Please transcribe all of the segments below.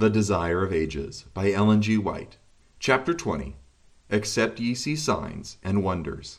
The Desire of Ages by Ellen G. White. Chapter 20. Except ye see signs and wonders.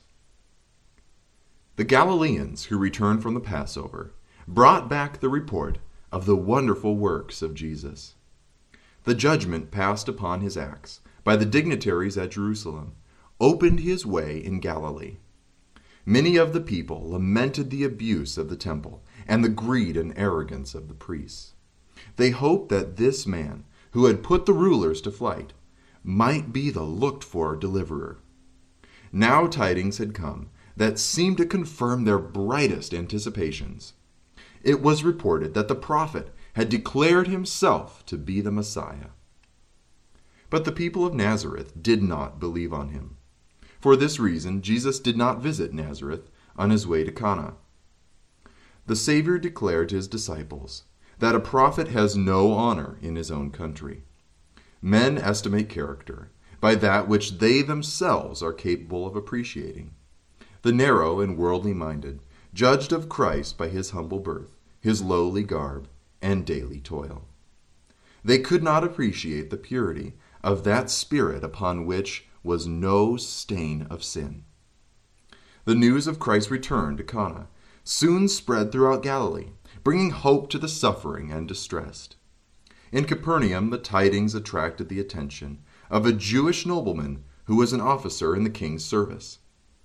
The Galileans who returned from the Passover brought back the report of the wonderful works of Jesus. The judgment passed upon his acts by the dignitaries at Jerusalem opened his way in Galilee. Many of the people lamented the abuse of the temple and the greed and arrogance of the priests. They hoped that this man, who had put the rulers to flight, might be the looked-for deliverer. Now tidings had come that seemed to confirm their brightest anticipations. It was reported that the prophet had declared himself to be the Messiah. But the people of Nazareth did not believe on him. For this reason, Jesus did not visit Nazareth on his way to Cana. The Savior declared to his disciples that a prophet has no honor in his own country. Men estimate character by that which they themselves are capable of appreciating. The narrow and worldly minded judged of Christ by his humble birth, his lowly garb, and daily toil. They could not appreciate the purity of that spirit upon which was no stain of sin. The news of Christ's return to Cana soon spread throughout Galilee, bringing hope to the suffering and distressed. In Capernaum, the tidings attracted the attention of a Jewish nobleman who was an officer in the king's service.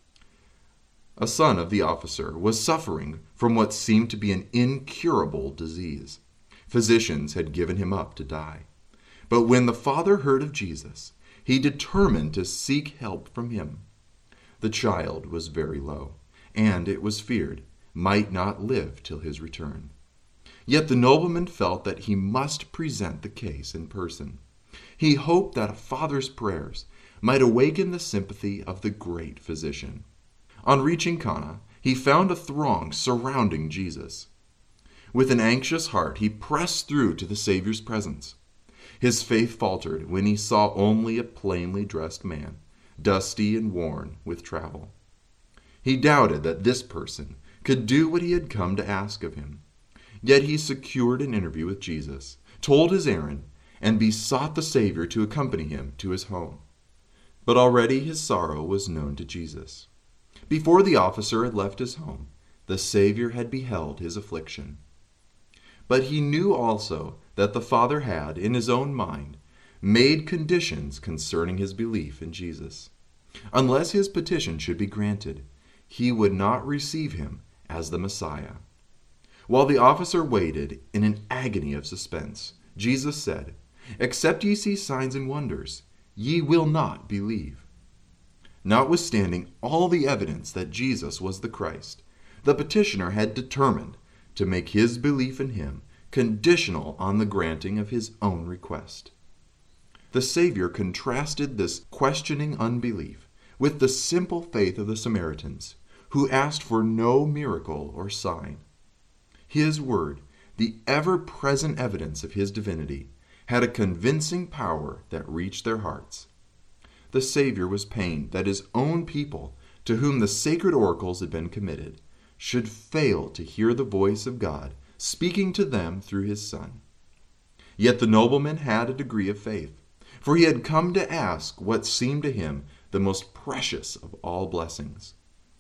A son of the officer was suffering from what seemed to be an incurable disease. Physicians had given him up to die. But when the father heard of Jesus, he determined to seek help from him. The child was very low, and it was feared might not live till his return. Yet the nobleman felt that he must present the case in person. He hoped that a father's prayers might awaken the sympathy of the great physician. On reaching Cana, he found a throng surrounding Jesus. With an anxious heart, he pressed through to the Savior's presence. His faith faltered when he saw only a plainly dressed man, dusty and worn with travel. He doubted that this person could do what he had come to ask of him. Yet he secured an interview with Jesus, told his errand, and besought the Savior to accompany him to his home. But already his sorrow was known to Jesus. Before the officer had left his home, the Savior had beheld his affliction. But he knew also that the Father had, in his own mind, made conditions concerning his belief in Jesus. Unless his petition should be granted, he would not receive him as the Messiah. While the officer waited in an agony of suspense, Jesus said, "Except ye see signs and wonders, ye will not believe." Notwithstanding all the evidence that Jesus was the Christ, the petitioner had determined to make his belief in him conditional on the granting of his own request. The Savior contrasted this questioning unbelief with the simple faith of the Samaritans, who asked for no miracle or sign. His word, the ever-present evidence of his divinity, had a convincing power that reached their hearts. The Savior was pained that his own people, to whom the sacred oracles had been committed, should fail to hear the voice of God speaking to them through his Son. Yet the nobleman had a degree of faith, for he had come to ask what seemed to him the most precious of all blessings.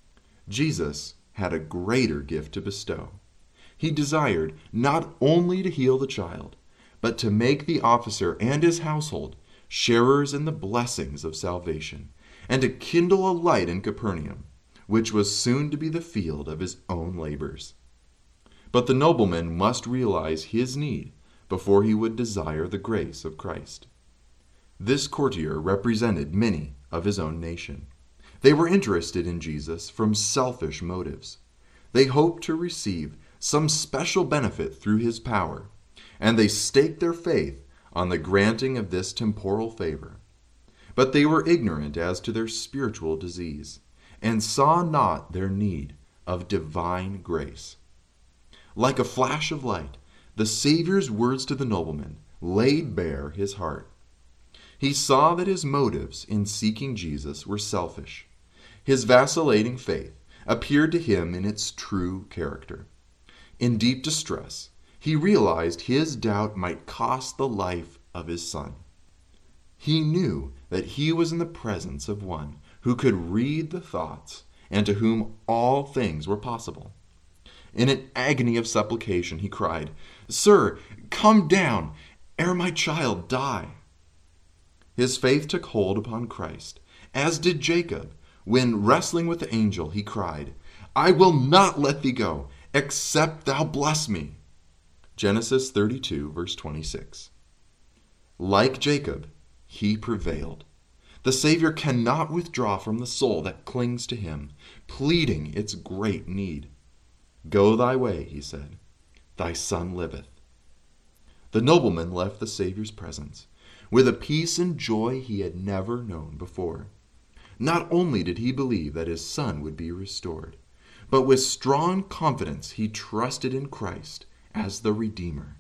Jesus had a greater gift to bestow. He desired not only to heal the child, but to make the officer and his household sharers in the blessings of salvation, and to kindle a light in Capernaum, which was soon to be the field of his own labors. But the nobleman must realize his need before he would desire the grace of Christ. This courtier represented many of his own nation. They were interested in Jesus from selfish motives. They hoped to receive some special benefit through his power, and they staked their faith on the granting of this temporal favor. But they were ignorant as to their spiritual disease, and saw not their need of divine grace. Like a flash of light, the Savior's words to the nobleman laid bare his heart. He saw that his motives in seeking Jesus were selfish. His vacillating faith appeared to him in its true character. In deep distress, he realized his doubt might cost the life of his Son. He knew that he was in the presence of one who could read the thoughts and to whom all things were possible. In an agony of supplication, he cried, "Sir, come down, ere my child die." His faith took hold upon Christ, as did Jacob, when, wrestling with the angel, he cried, "I will not let thee go, except thou bless me." Genesis 32, verse 26. Like Jacob, he prevailed. The Savior cannot withdraw from the soul that clings to him, pleading its great need. "Go thy way," he said, "thy son liveth." The nobleman left the Savior's presence with a peace and joy he had never known before. Not only did he believe that his son would be restored, but with strong confidence he trusted in Christ as the Redeemer.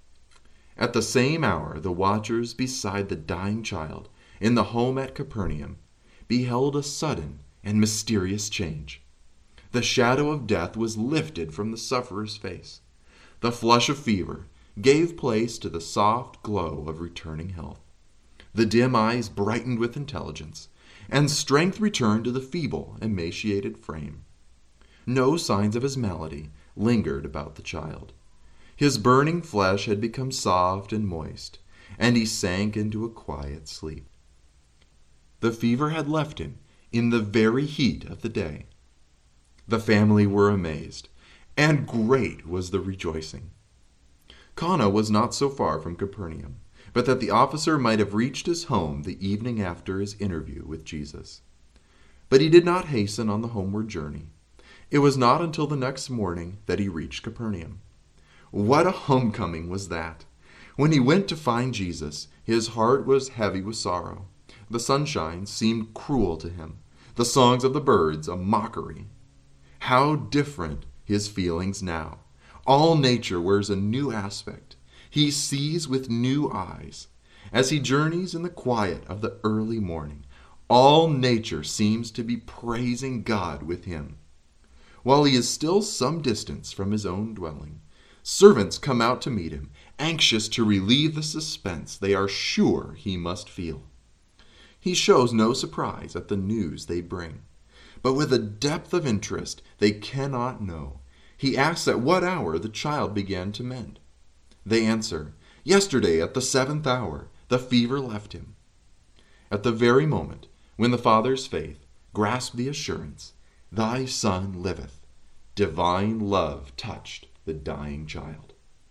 At the same hour, the watchers beside the dying child in the home at Capernaum beheld a sudden and mysterious change. The shadow of death was lifted from the sufferer's face. The flush of fever gave place to the soft glow of returning health. The dim eyes brightened with intelligence, and strength returned to the feeble, emaciated frame. No signs of his malady lingered about the child. His burning flesh had become soft and moist, and he sank into a quiet sleep. The fever had left him in the very heat of the day. The family were amazed, and great was the rejoicing. Cana was not so far from Capernaum, but that the officer might have reached his home the evening after his interview with Jesus. But he did not hasten on the homeward journey. It was not until the next morning that he reached Capernaum. What a homecoming was that! When he went to find Jesus, his heart was heavy with sorrow. The sunshine seemed cruel to him, the songs of the birds a mockery. How different his feelings now! All nature wears a new aspect. He sees with new eyes. As he journeys in the quiet of the early morning, all nature seems to be praising God with him. While he is still some distance from his own dwelling, servants come out to meet him, anxious to relieve the suspense they are sure he must feel. He shows no surprise at the news they bring, but with a depth of interest they cannot know, he asks at what hour the child began to mend. They answer, "Yesterday at the 7th hour, the fever left him." At the very moment when the father's faith grasped the assurance, "Thy son liveth," divine love touched the dying child.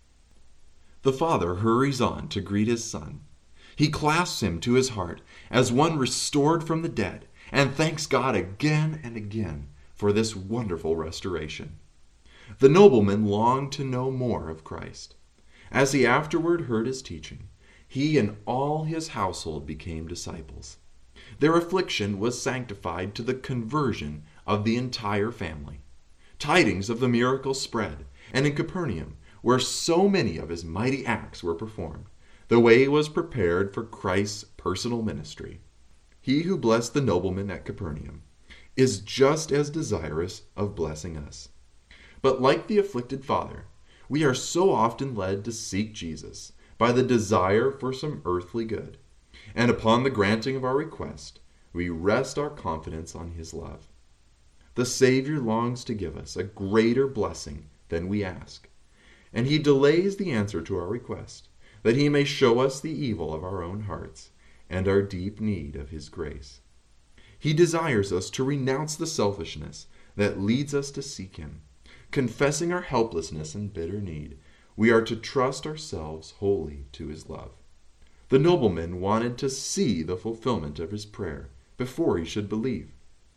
The father hurries on to greet his son. He clasps him to his heart as one restored from the dead, and thanks God again and again for this wonderful restoration. The nobleman longed to know more of Christ. As he afterward heard his teaching, he and all his household became disciples. Their affliction was sanctified to the conversion of the entire family. Tidings of the miracle spread, and in Capernaum, where so many of his mighty acts were performed, the way was prepared for Christ's personal ministry. He who blessed the nobleman at Capernaum is just as desirous of blessing us. But like the afflicted father, we are so often led to seek Jesus by the desire for some earthly good, and upon the granting of our request, we rest our confidence on his love. The Savior longs to give us a greater blessing than we ask, and he delays the answer to our request, that he may show us the evil of our own hearts and our deep need of his grace. He desires us to renounce the selfishness that leads us to seek him. Confessing our helplessness and bitter need, we are to trust ourselves wholly to his love. The nobleman wanted to see the fulfillment of his prayer before he should believe.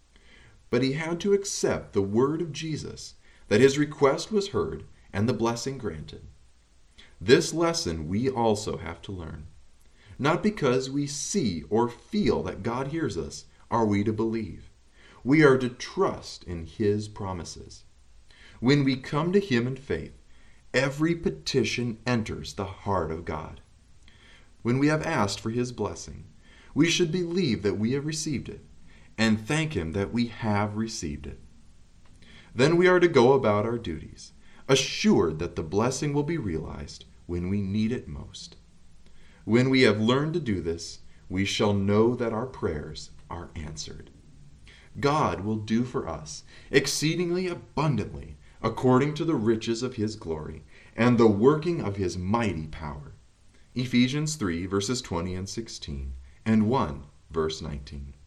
But he had to accept the word of Jesus that his request was heard and the blessing granted. This lesson we also have to learn. Not because we see or feel that God hears us are we to believe. We are to trust in his promises. When we come to him in faith, every petition enters the heart of God. When we have asked for his blessing, we should believe that we have received it, and thank him that we have received it. Then we are to go about our duties, assured that the blessing will be realized when we need it most. When we have learned to do this, we shall know that our prayers are answered. God will do for us exceedingly abundantly according to the riches of his glory and the working of his mighty power. Ephesians 3, verses 20 and 16, and 1, verse 19.